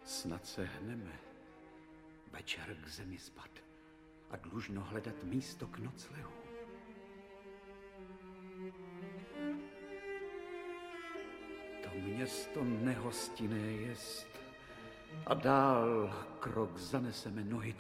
Snad se hneme, večer k zemi spad a dlužno hledat místo k noclehu. To město nehostinné jest a dál krok zaneseme nohy